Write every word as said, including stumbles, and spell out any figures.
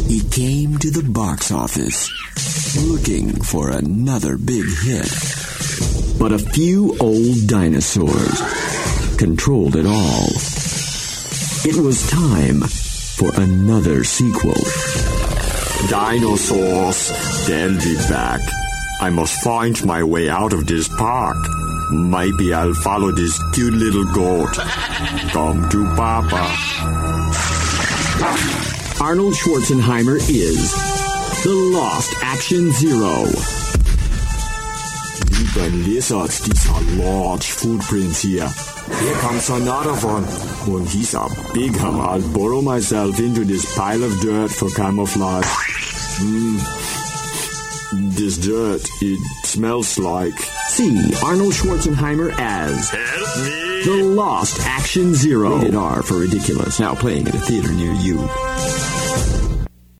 He came to the box office looking for another big hit. But a few old dinosaurs controlled it all. It was time for another sequel. Dinosaurs, they'll be back. I must find my way out of this park. Maybe I'll follow this cute little goat. Come to Papa. Arnold Schwarzenegger is the Lost Action Zero. Lieber Lizard, dieser large footprints here. Here comes another one. And he's a big one. I'll burrow myself into this pile of dirt for camouflage. Mm. This dirt, it smells like... See Arnold Schwarzenegger as... Help me! The Lost Action Zero. Rated R for ridiculous. Now playing at a theater near you.